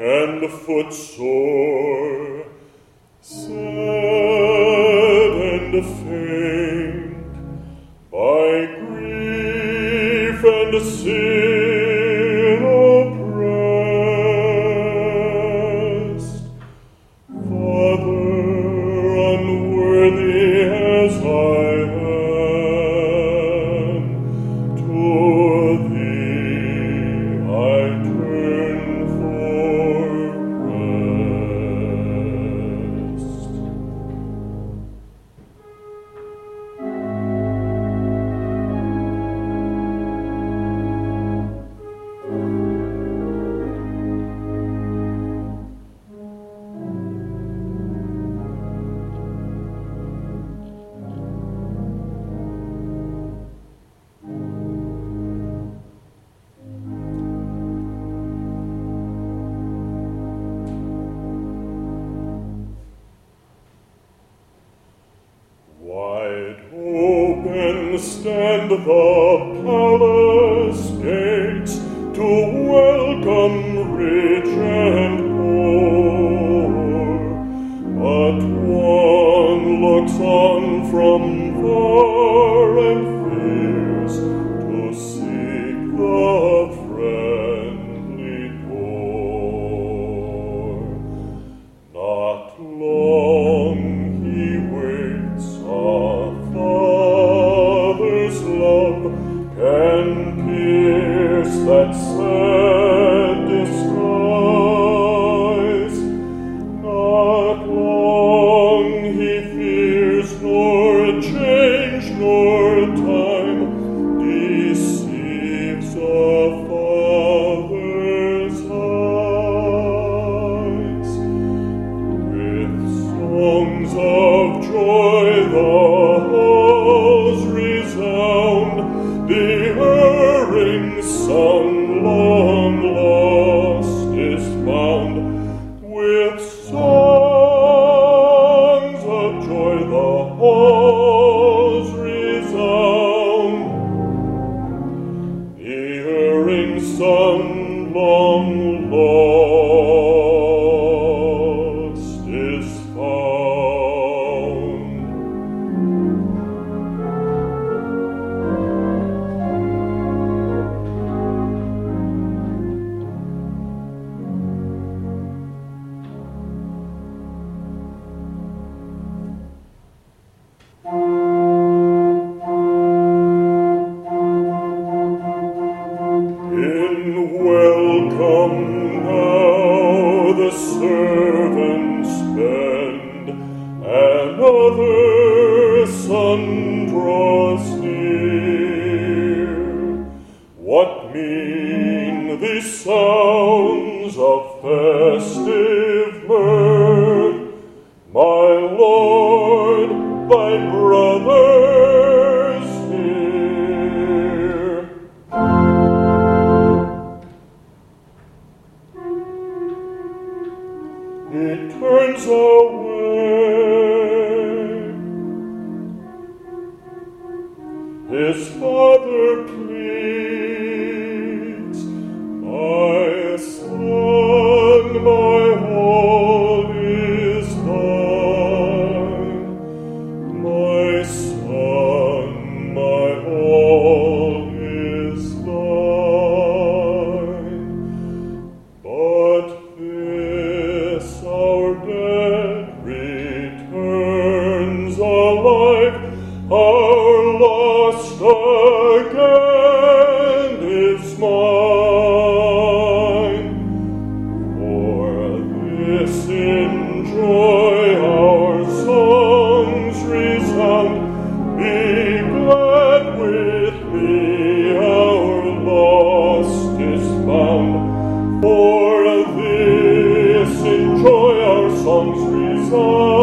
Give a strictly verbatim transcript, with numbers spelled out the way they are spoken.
and footsore, sad and faint, by grief and sin oppressed. Father, unworthy as I am, to thee I turn for rest. Wide open stand the palace gates to welcome rich and poor, but one looks on from far and fears to seek the friendly door. Not long he waits, a father's love can pierce that sad disguise. Not long he fears, nor change nor time deceives a father's eyes. With songs of joy the halls resound, the erring son long lost is found. With songs of joy the halls resound, the erring son long lost is found. In welcome now the servants bend, another son draws near. What mean these sounds of festive mirth? My Lord, thy brother's here. He turns away. His father pleads, my son, my all is thine. My son, my all is thine. But this our dead returns alive, our lost again is mine. For this in joy our songs resound. Be glad with me, our lost is found. For this in joy our songs resound.